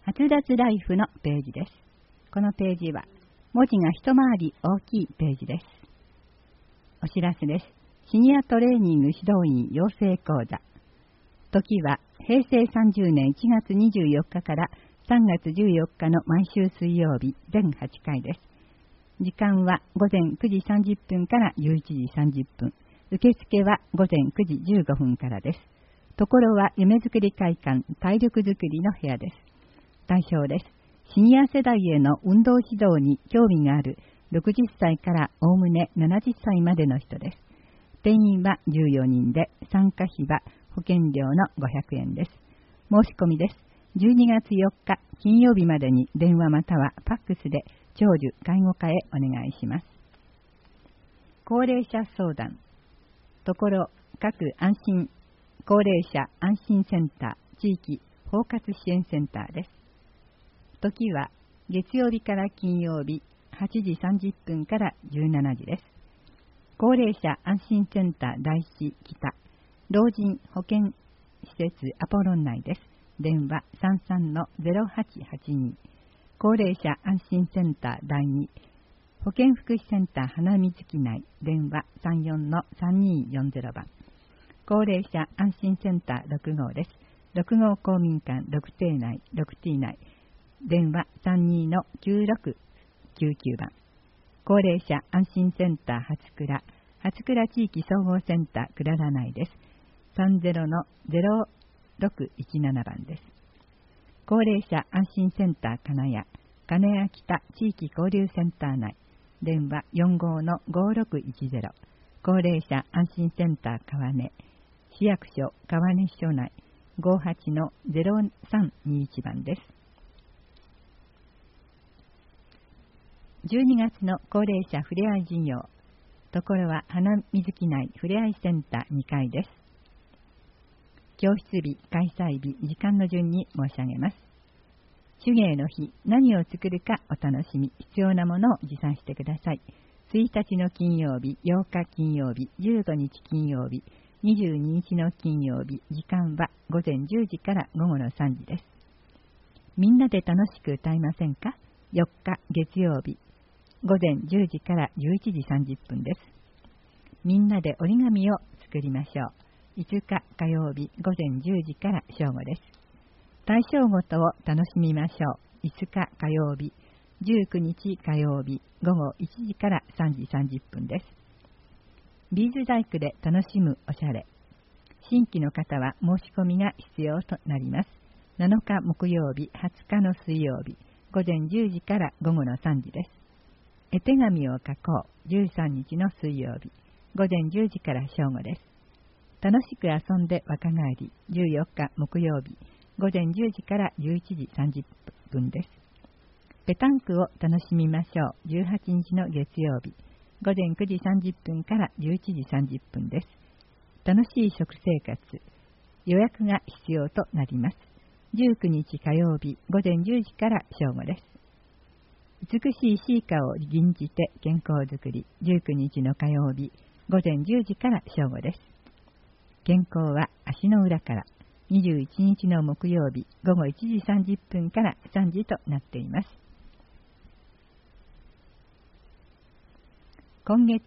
発達ライフのページです。このページは文字が一回り大きいページです。お知らせです。シニアトレーニング指導員養成講座。時は平成30年1月24日から3月14日の毎週水曜日全8回です。時間は午前9時30分から11時30分。受付は午前9時15分からです。ところは夢づくり会館体力づくりの部屋です。対象です。シニア世代への運動指導に興味がある60歳からおおむね70歳までの人です。定員は14人で参加費は保険料の500円です。申し込みです。12月4日金曜日までに電話またはファックスで長寿介護課へお願いします。高齢者相談。ところ各安心高齢者安心センター地域包括支援センターです。時は月曜日から金曜日8時30分から17時です。高齢者安心センター第一北老人保健施設アポロン内です。電話 33-0882 高齢者安心センター第2保健福祉センター花水木内電話 34-3240 番高齢者安心センター6号です。6号公民館6邸内電話 32-9699 番高齢者安心センター初倉地域総合センター倉良内です。30-0617 番です。高齢者安心センター金谷北地域交流センター内電話 45-5610 高齢者安心センター川根市役所川根署内 58-0321 番です。12月の高齢者ふれあい事業。ところは花水木内ふれあいセンター2階です。教室日、開催日、時間の順に申し上げます。手芸の日、何を作るかお楽しみ、必要なものを持参してください。1日の金曜日、8日金曜日、15日金曜日、22日の金曜日、時間は午前10時から午後の3時です。みんなで楽しく歌いませんか？ 4 日月曜日、午前10時から11時30分です。みんなで折り紙を作りましょう。5日火曜日午前10時から正午です。大正ごとを楽しみましょう。5日火曜日、19日火曜日午後1時から3時30分です。ビーズ細工で楽しむおしゃれ。新規の方は申し込みが必要となります。7日木曜日、20日の水曜日、午前10時から午後の3時です。絵手紙を書こう。13日の水曜日、午前10時から正午です。楽しく遊んで若返り。14日木曜日、午前10時から11時30分です。ペタンクを楽しみましょう。18日の月曜日、午前9時30分から11時30分です。楽しい食生活。予約が必要となります。19日火曜日、午前10時から正午です。美しいシーカを吟じて健康づくり。19日の火曜日、午前10時から正午です。健康は足の裏から。21日の木曜日、午後1時30分から3時となっています。今月、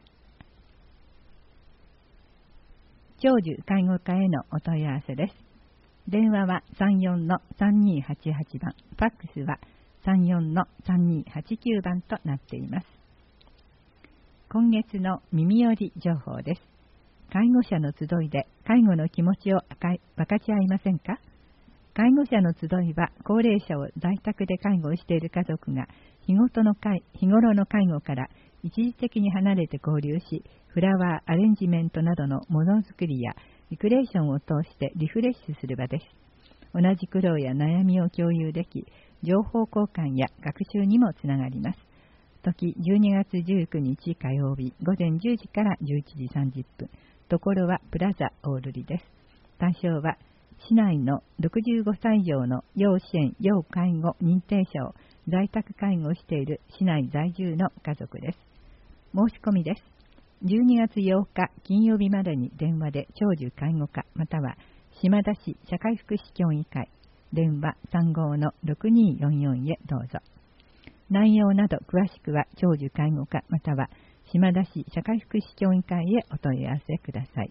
長寿介護課へのお問い合わせです。電話は 34-3288 番、ファックスは 34-3289 番となっています。今月の耳寄り情報です。介護者の集いで介護の気持ちを分かち合いませんか？介護者の集いは高齢者を在宅で介護している家族が日頃の介護から一時的に離れて交流し、フラワーアレンジメントなどのものづくりやリクレーションを通してリフレッシュする場です。同じ苦労や悩みを共有でき、情報交換や学習にもつながります。時12月19日火曜日午前10時から11時30分。ところはプラザオールリです。対象は市内の65歳以上の要支援・要介護認定者を在宅介護している市内在住の家族です。申し込みです。12月8日金曜日までに電話で長寿介護課または島田市社会福祉協議会電話 35-6244 へどうぞ。内容など詳しくは長寿介護課または島田市社会福祉協議会へお問い合わせください。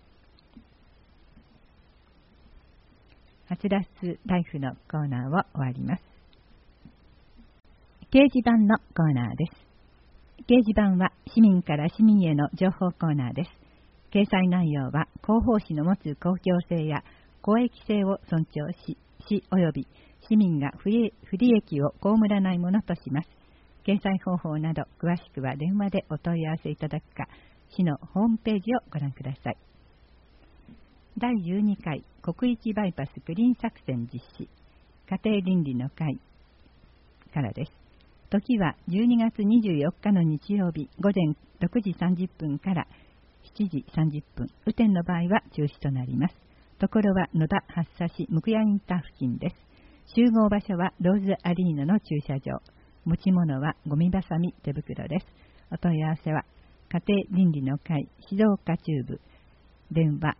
はつらつライフのコーナーを終わります。掲示板のコーナーです。掲示板は市民から市民への情報コーナーです。掲載内容は広報誌の持つ公共性や公益性を尊重し、市及び市民が不利益を被らないものとします。掲載方法など詳しくは電話でお問い合わせいただくか、市のホームページをご覧ください。第12回国域バイパスクリーン作戦実施家庭倫理の会からです。時は12月24日の日曜日午前6時30分から7時30分、雨天の場合は中止となります。ところは野田発佐市向谷インター付近です。集合場所はローズアリーナの駐車場。持ち物はゴミばさみ手袋です。お問い合わせは家庭倫理の会静岡中部電話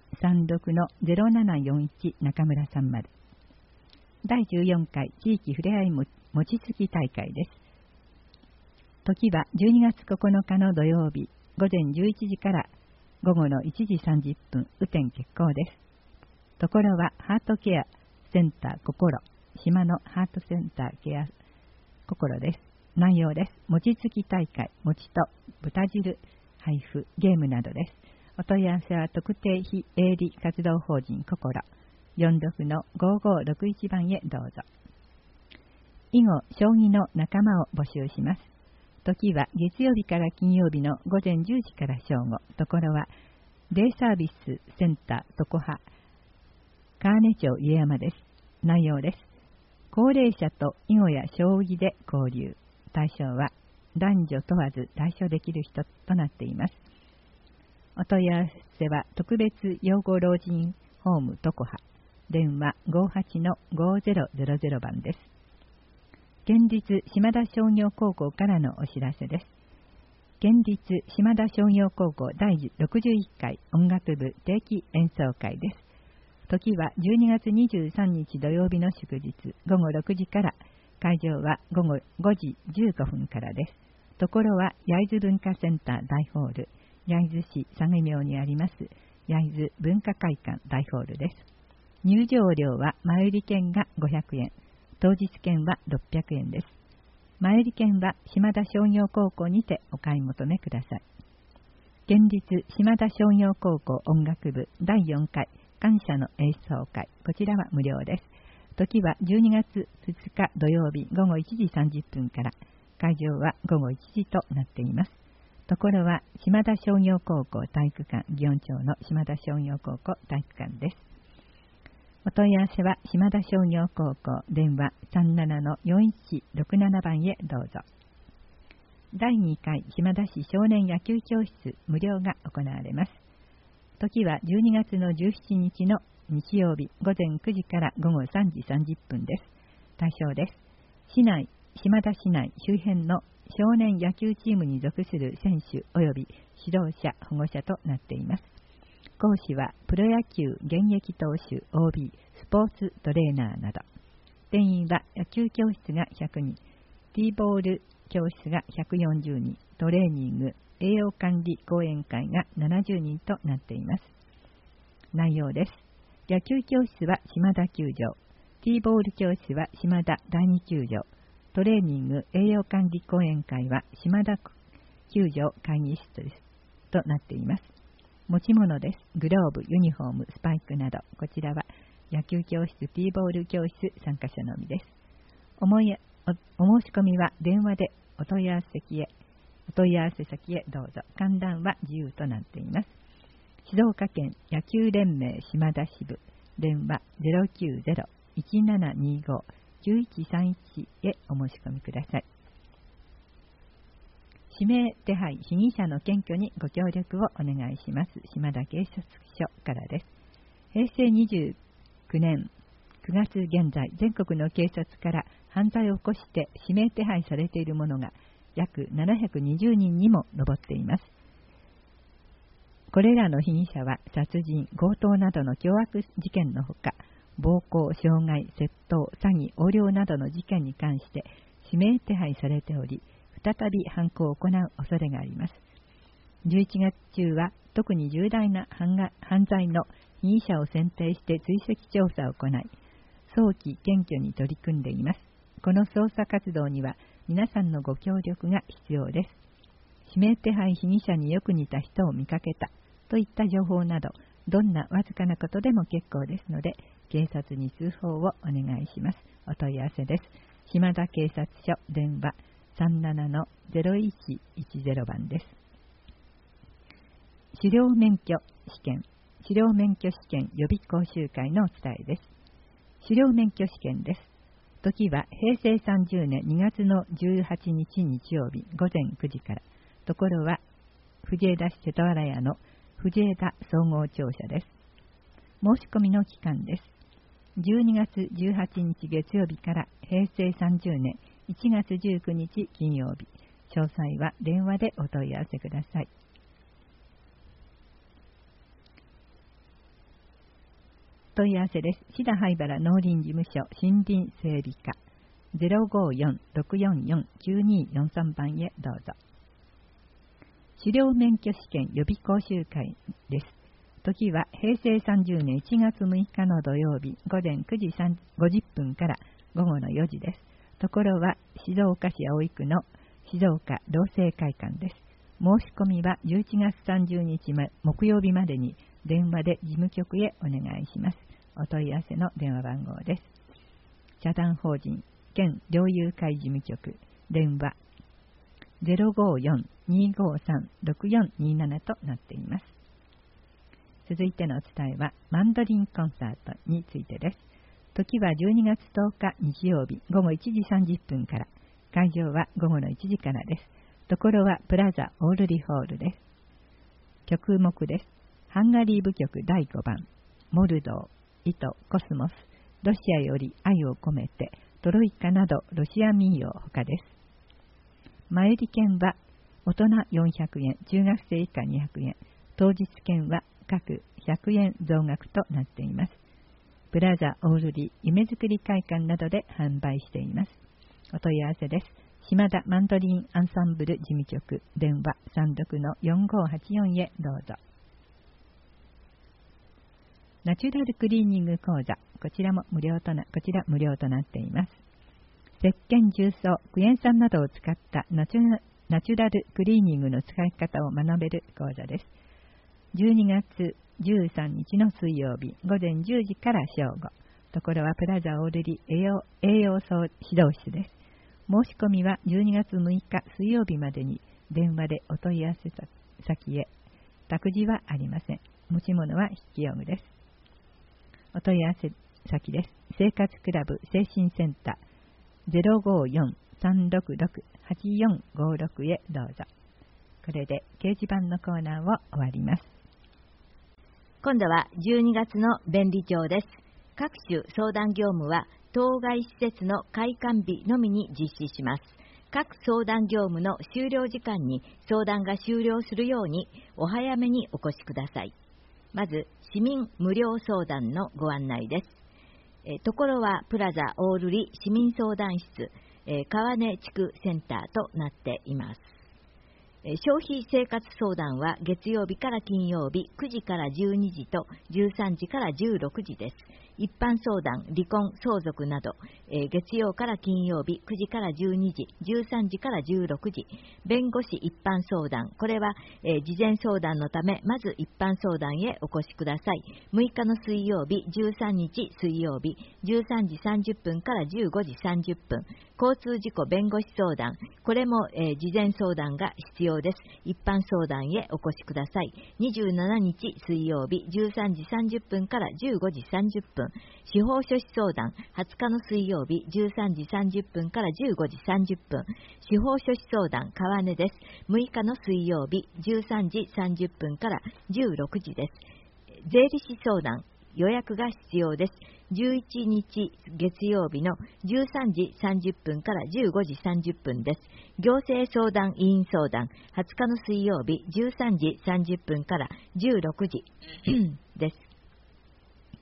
36-0741 中村さんまで。第14回地域ふれあい餅つき大会です。時は12月9日の土曜日午前11時から午後の1時30分、雨天決行です。ところはハートケアセンター心、島のハートセンターケア心です。内容です。餅つき大会、餅と豚汁配布ゲームなどです。お問い合わせは特定非営利活動法人心 46-5561 番へどうぞ。以後将棋の仲間を募集します。時は月曜日から金曜日の午前10時から正午。ところはデイサービスセンター常葉川根町家山です。内容です。高齢者と囲碁や将棋で交流。対象は男女問わず対象できる人となっています。お問い合わせは特別養護老人ホーム常葉電話 58-5000 番です。県立島田商業高校からのお知らせです。県立島田商業高校第61回音楽部定期演奏会です。時は12月23日土曜日の祝日午後6時から、会場は午後5時15分からです。ところは焼津文化センター大ホール、焼津市相模町にあります焼津文化会館大ホールです。入場料は前売り券が500円、当日券は600円です。前売り券は島田商業高校にてお買い求めください。県立島田商業高校音楽部第4回感謝の演奏会、こちらは無料です。時は12月2日土曜日午後1時30分から、会場は午後1時となっています。ところは島田商業高校体育館、祇園町の島田商業高校体育館です。お問い合わせは島田商業高校電話 37-4167 番へどうぞ。第2回島田市少年野球教室無料が行われます。時は12月の17日の日曜日午前9時から午後3時30分です。対象です。島田市内周辺の少年野球チームに属する選手及び指導者、保護者となっています。講師はプロ野球現役投手 OB、スポーツトレーナーなど。定員は野球教室が100人、ティーボール教室が140人、トレーニング、栄養管理講演会が70人となっています。内容です。野球教室は島田球場、ティーボール教室は島田第二球場、トレーニング栄養管理講演会は島田球場会議室ですとなっています。持ち物です。グローブ、ユニフォーム、スパイクなど、こちらは野球教室、ティーボール教室参加者のみです。お申し込みは電話でお問い合わせ先へどうぞ。観覧は自由となっています。静岡県野球連盟島田支部電話 090-1725-9131 へお申し込みください。指名手配被疑者の検挙にご協力をお願いします。島田警察署からです。平成29年9月現在、全国の警察から犯罪を起こして指名手配されている者が約720人にも上っています。これらの被疑者は殺人、強盗などの凶悪事件のほか、 暴行、傷害、窃盗、詐欺、横領などの事件に関して指名手配されており、再び犯行を行う恐れがあります。11月中は特に重大な犯罪の被疑者を選定して追跡調査を行い、早期検挙に取り組んでいます。この捜査活動には皆さんのご協力が必要です。指名手配被疑者によく似た人を見かけたといった情報など、どんなわずかなことでも結構ですので、警察に通報をお願いします。お問い合わせです。島田警察署電話 37-0110 番です。狩猟免許試験予備講習会のお伝えです。狩猟免許試験です。時は平成30年2月の18日日曜日午前9時から、ところは藤枝市瀬戸原屋の藤枝総合庁舎です。申し込みの期間です。12月18日月曜日から平成30年1月19日金曜日。詳細は電話でお問い合わせください。問い合わせです。志田灰原農林事務所森林整備課 054-644-9243 番へどうぞ。狩猟免許試験予備講習会です。時は平成30年1月6日の土曜日午前9時50分から午後の4時です。ところは静岡市葵区の静岡同性会館です。申し込みは11月30日木曜日までに電話で事務局へお願いします。お問い合わせの電話番号です。社団法人県猟友会事務局電話 054-253-6427 となっています。続いてのお伝えはマンドリンコンサートについてです。時は12月10日日曜日午後1時30分から、会場は午後の1時からです。ところはプラザオールリホールです。曲目です。ハンガリー舞曲第5番、モルドー、糸、コスモス、ロシアより愛を込めて、トロイカなどロシア民謡ほかです。前売り券は大人400円、中学生以下200円、当日券は各100円増額となっています。プラザオールリ夢づくり会館などで販売しています。お問い合わせです。島田マンドリンアンサンブル事務局電話 36-4584 へどうぞ。ナチュラルクリーニング講座、こちら無料となっています。石鹸、重曹、クエン酸などを使ったナチュラルクリーニングの使い方を学べる講座です。12月13日の水曜日午前10時から正午。ところはプラザオールリ栄養素指導室です。申し込みは12月6日水曜日までに電話でお問い合わせ先へ。託児はありません。持ち物は筆記用具です。お問い合わせ先です。生活クラブ精神センター 054-366-8456 へどうぞ。これで掲示板のコーナーを終わります。 今度は12月の便利帳です。各種相談業務は当該施設の開館日のみに実施します。各相談業務の終了時間に相談が終了するようにお早めにお越しください。まず市民無料相談のご案内です。ところはプラザオールリ市民相談室、川根地区センターとなっています。消費生活相談は月曜日から金曜日9時から12時と13時から16時です。一般相談、離婚、相続など、月曜から金曜日9時から12時、13時から16時。弁護士一般相談、これは、事前相談のため、まず一般相談へお越しください。6日の水曜日、13日水曜日、13時30分から15時30分。交通事故弁護士相談、これも、事前相談が必要です。一般相談へお越しください。27日水曜日、13時30分から15時30分。司法書士相談、20日の水曜日、13時30分から15時30分。司法書士相談、川根です。6日の水曜日、13時30分から16時です。税理士相談、予約が必要です。11日月曜日の13時30分から15時30分です。行政相談委員相談、20日の水曜日13時30分から16時です。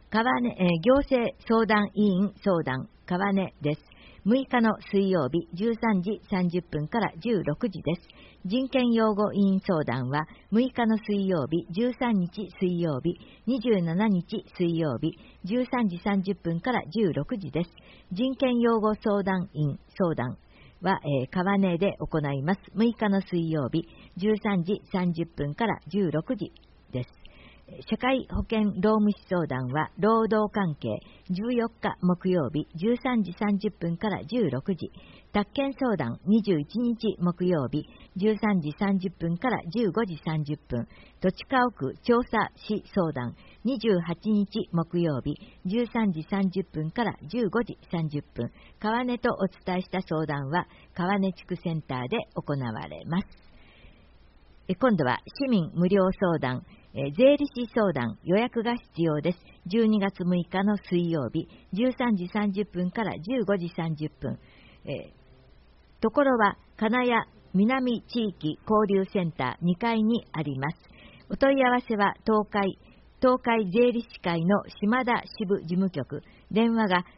行政相談委員相談川根です。6日の水曜日13時30分から16時です。人権擁護委員相談は6日の水曜日13日水曜日27日水曜日13時30分から16時です。人権擁護相談員相談は、川根で行います。6日の水曜日13時30分から16時です。社会保険労務士相談は労働関係14日木曜日13時30分から16時、宅建相談21日木曜日13時30分から15時30分、土地家屋調査士相談28日木曜日13時30分から15時30分、川根とお伝えした相談は川根地区センターで行われます。今度は市民無料相談税理士相談予約が必要です。12月6日の水曜日13時30分から15時30分、ところは金谷南地域交流センター2階にあります。お問い合わせは東海税理士会の島田支部事務局、電話が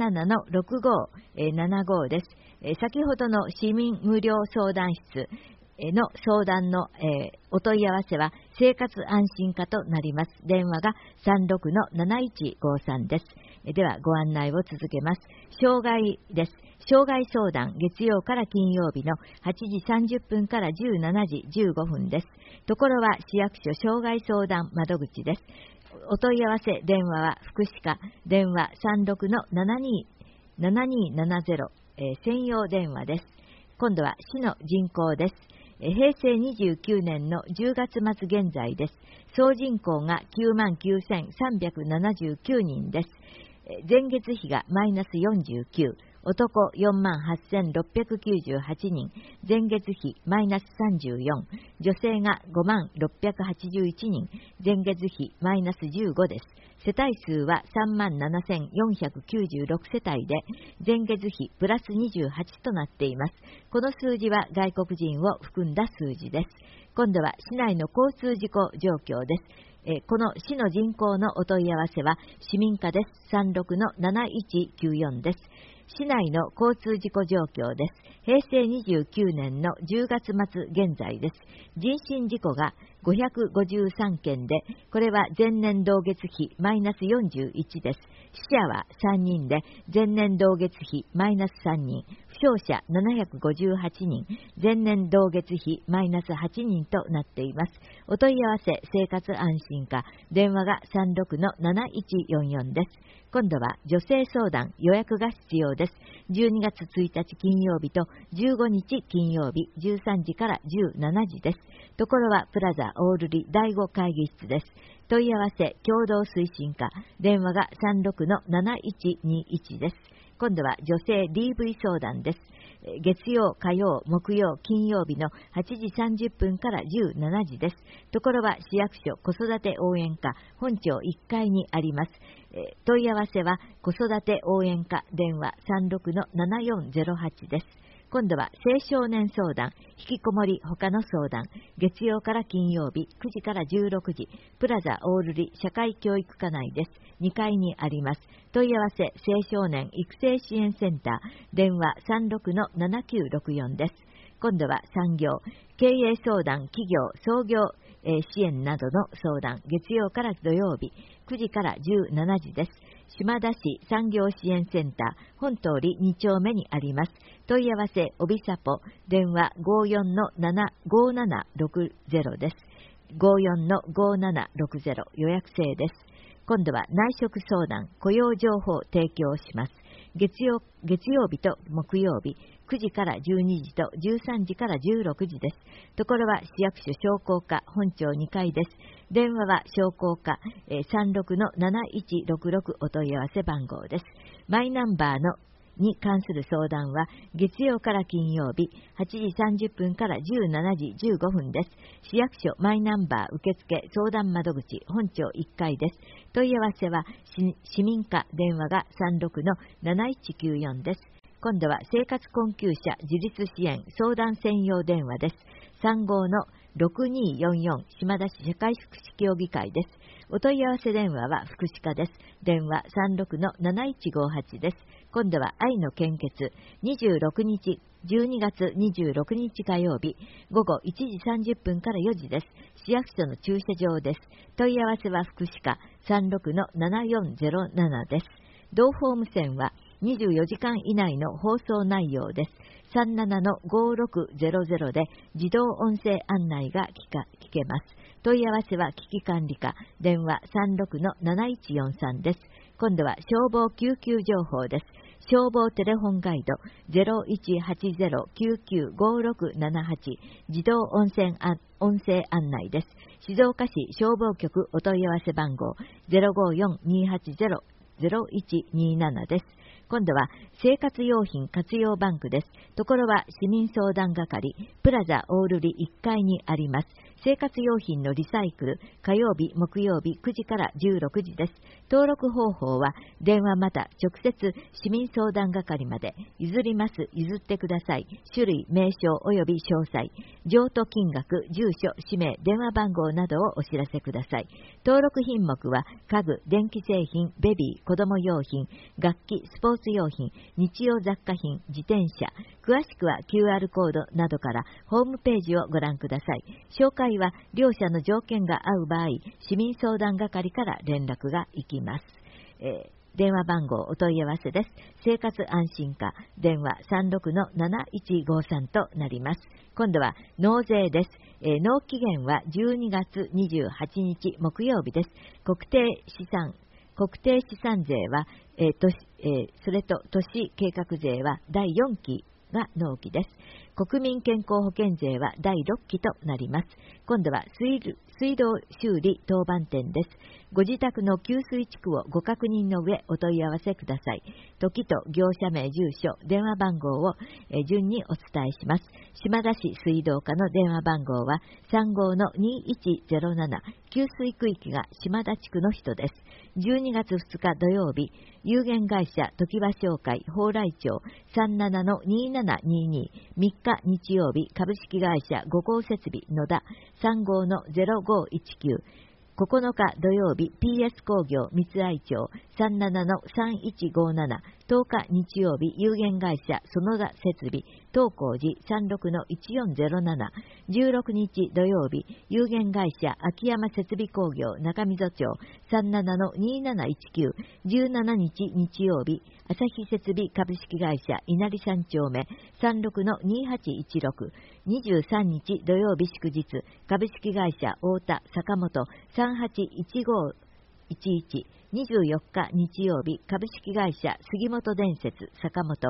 37-6575 です。先ほどの市民無料相談室の相談の、お問い合わせは生活安心課となります。電話が 36-7153 です。ではご案内を続けます。障害です。障害相談月曜から金曜日の8時30分から17時15分です。ところは市役所障害相談窓口です。お問い合わせ電話は福祉課、電話 36-7270、専用電話です。今度は市の人口です。平成29年の10月末現在です。総人口が 99,379 人です。前月比がマイナス49、男 48,698 人、前月比マイナス34、女性が 57,681 人、前月比マイナス15です。世帯数は 37,496 世帯で、前月比プラス28となっています。この数字は外国人を含んだ数字です。今度は市内の交通事故状況です。この市の人口のお問い合わせは市民課です。36-7194 です。市内の交通事故状況です。平成29年の10月末現在です。人身事故が553件で、これは前年同月比マイナス41です。死者は3人で、前年同月比マイナス3人、負傷者758人、前年同月比マイナス8人となっています。お問い合わせ生活安心課、電話が 36-7144 です。今度は女性相談予約が必要です。12月1日金曜日と15日金曜日13時から17時です。ところはプラザオールリ第5会議室です。問い合わせ共同推進課、電話が 36-7121 です。今度は女性 DV 相談です。月曜、火曜、木曜、金曜日の8時30分から17時です。ところは市役所子育て応援課本庁1階にあります。問い合わせは子育て応援課電話 36-7408 です。今度は青少年相談、引きこもり他の相談、月曜から金曜日9時から16時、プラザオールリ社会教育課内です。2階にあります。問い合わせ青少年育成支援センター、電話 36-7964 です。今度は産業、経営相談、企業、創業支援などの相談、月曜から土曜日9時から17時です。島田市産業支援センター本通り2丁目にあります。問い合わせおびさぽ電話 54-5760 です。54-5760 予約制です。今度は内職相談雇用情報提供します。月曜日と木曜日9時から12時と13時から16時です。ところは市役所商工課本庁2階です。電話は商工課 36-7166 お問い合わせ番号です。マイナンバーのに関する相談は月曜から金曜日8時30分から17時15分です。市役所マイナンバー受付相談窓口本庁1階です。問い合わせは市民課電話が 36-7194 です。今度は生活困窮者自立支援相談専用電話です。 6244島田市社会福祉協議会です。お問い合わせ電話は福祉課です。電話 36-7158 です。今度は愛の献血、26日、12月26日火曜日、午後1時30分から4時です。市役所の駐車場です。問い合わせは福祉課 36-7407 です。同法無線は24時間以内の放送内容です。37-5600で自動音声案内が聞けます。問い合わせは危機管理課、電話 36-7143 です。今度は消防救急情報です。消防テレホンガイド 0180-995678 自動音声案内です。静岡市消防局お問い合わせ番号 054-280-0127 です。今度は生活用品活用バンクです。ところは市民相談係プラザオールリ1階にあります。生活用品のリサイクル、火曜日、木曜日9時から16時です。登録方法は電話また直接市民相談係まで譲ります、譲ってください。種類、名称及び詳細、譲渡金額、住所、氏名、電話番号などをお知らせください。登録品目は家具、電気製品、ベビー、子供用品、楽器、スポーツ用品、日用雑貨品、自転車。詳しくは QR コードなどからホームページをご覧ください。紹介は両者の条件が合う場合、市民相談係から連絡が行きます。電話番号お問い合わせです。生活安心課、電話 36-7153 となります。今度は納税です。納期限は12月28日木曜日です。国定資産税は、それと都市計画税は第4期が納期です。国民健康保険税は第6期となります。今度は水道修理当番店です。ご自宅の給水地区をご確認の上お問い合わせください。時と業者名、住所、電話番号を順にお伝えします。島田市水道課の電話番号は 35-2107、給水区域が島田地区の人です。12月2日土曜日、有限会社常盤商会蓬莱町 37-2722、3日日曜日、株式会社五光設備野田 35-0519、9日土曜日 PS 工業三愛町 37-3157、10日日曜日有限会社園田設備東光寺 36-1407、16日土曜日有限会社秋山設備工業中溝町 37-2719、17日日曜日朝日設備株式会社稲荷三丁目 36-2816、23日土曜日祝日株式会社太田坂本 381511、24日日曜日株式会社杉本電接坂本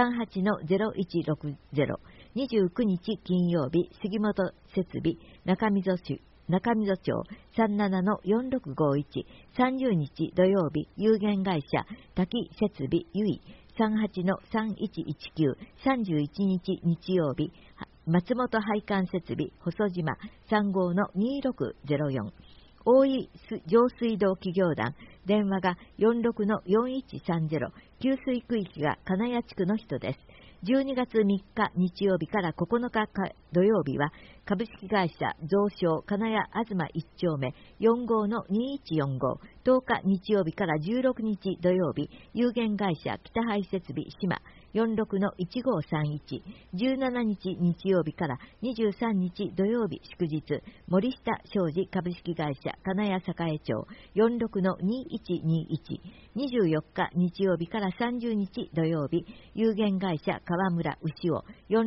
38-0160、29日金曜日杉本設備中溝町 37-4651、30日土曜日有限会社滝設備ゆい 38-3119、31日日曜日松本配管設備細島 35-2604、大井上水道企業団、電話が 46-4130、給水区域が金谷地区の人です。12月3日日曜日から9日土曜日は株式会社増床金谷東1丁目 45-2145、10日日曜日から16日土曜日有限会社北配設備島 46-1531、17日日曜日から23日土曜日祝日森下商事株式会社金谷栄町 46-2121、24日日曜日から30日土曜日有限会社川村牛尾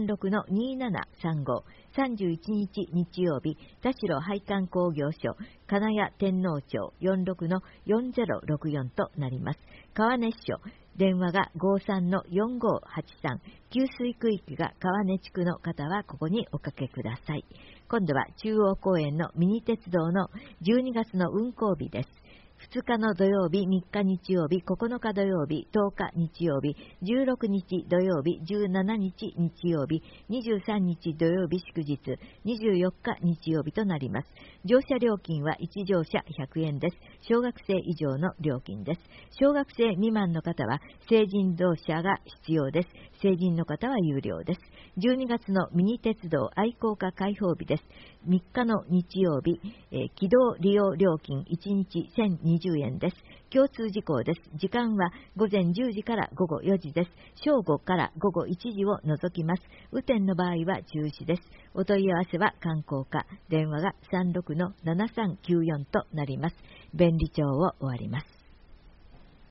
46-2735、31日日曜日田代配管工業所金谷天皇町 46-4064 となります。川根署、電話が 53-4583、給水区域が川根地区の方はここにおかけください。今度は中央公園のミニ鉄道の12月の運行日です。 2日の土曜日、3日日曜日、9日土曜日、10日日曜日、16日土曜日、17日日曜日、23日土曜日祝日、24日日曜日となります。乗車料金は1乗車100円です。小学生以上の料金です。小学生未満の方は成人同車が必要です。成人の方は有料です。12月のミニ鉄道愛好家開放日です。3日の日曜日、軌道利用料金1日1020円です。共通事項です。時間は午前10時から午後4時です。正午から午後1時を除きます。雨天の場合は中止です。お問い合わせは観光課、電話が36-7394となります。便利帳を終わります。